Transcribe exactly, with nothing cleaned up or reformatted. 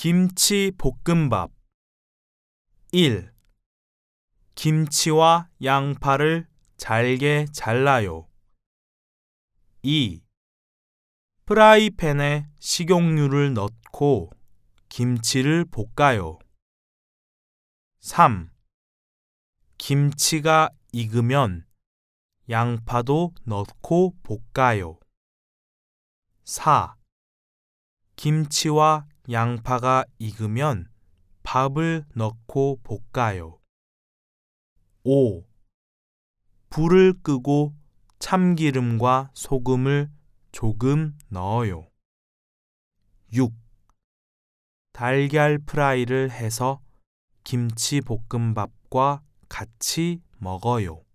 김치 볶음밥. 일. 김치와 양파를 잘게 잘라요. 이. 프라이팬에 식용유를 넣고 김치를 볶아요. 삼. 김치가 익으면 양파도 넣고 볶아요. 사. 김치와 양파가 익으면 밥을 넣고 볶아요. 오. 불을 끄고 참기름과 소금을 조금 넣어요. 육. 달걀 프라이를 해서 김치볶음밥과 같이 먹어요.